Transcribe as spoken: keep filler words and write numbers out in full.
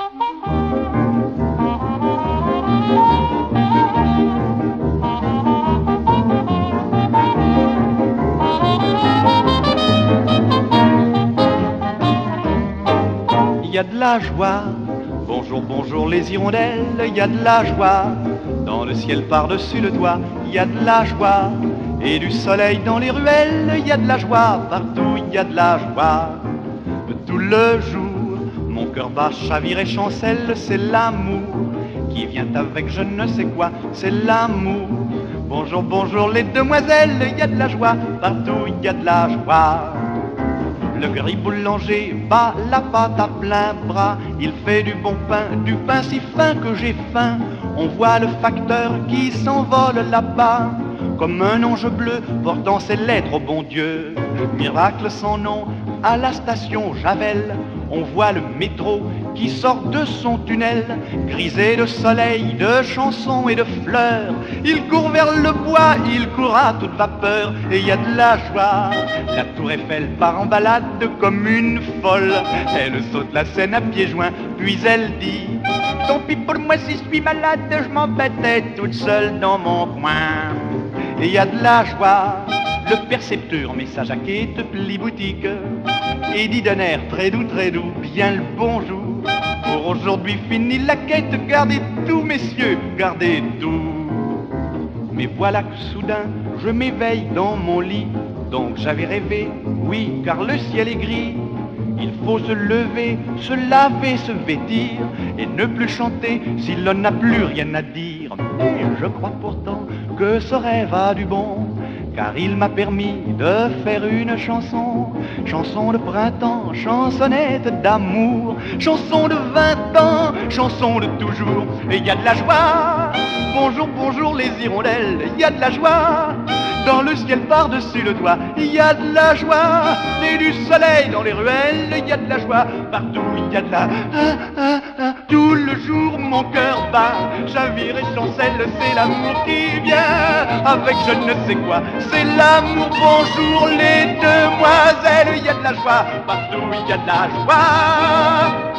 Il y a de la joie, bonjour, bonjour les hirondelles, il y a de la joie, dans le ciel par-dessus le toit, il y a de la joie, et du soleil dans les ruelles, il y a de la joie, partout il y a de la joie. Tout le jour, mon cœur bat, chavire et chancelle, c'est l'amour qui vient avec je ne sais quoi, c'est l'amour. Bonjour, bonjour les demoiselles, il y a de la joie, partout il y a de la joie. Le gris boulanger bat la pâte à plein bras. Il fait du bon pain, du pain si fin que j'ai faim. On voit le facteur qui s'envole là-bas, comme un ange bleu portant ses lettres au bon Dieu. Miracle sans nom, à la station Javel, on voit le métro qui sort de son tunnel, grisé de soleil, de chansons et de fleurs. Il court vers le bois, il court à toute vapeur, et il y a de la joie. La tour Eiffel part en balade comme une folle. Elle saute la Seine à pieds joints, puis elle dit: tant pis pour moi si je suis malade, je m'embêtais toute seule dans mon coin. Et il y a de la joie. Le percepteur met sa jaquette, plie boutique, et dit d'un air très doux, très doux, bien le bonjour. Pour aujourd'hui fini la quête, gardez tout messieurs, gardez tout. Mais voilà que soudain je m'éveille dans mon lit. Donc j'avais rêvé, oui, car le ciel est gris. Il faut se lever, se laver, se vêtir, et ne plus chanter si l'on n'a plus rien à dire. Mais je crois pourtant que ce rêve a du bon, car il m'a permis de faire une chanson. Chanson de printemps, chansonnette d'amour, chanson de vingt ans, chanson de toujours. Et il y a de la joie, bonjour, bonjour les hirondelles, il y a de la joie. Dans le ciel par-dessus le toit, il y a de la joie. Et du soleil dans les ruelles, il y a de la joie. Partout il y a de la... Ah, ah, ah. Tout le jour mon cœur bat, chavire et chancelle, c'est l'amour qui vient avec je ne sais quoi. C'est l'amour, bonjour les demoiselles, il y a de la joie. Partout il y a de la joie.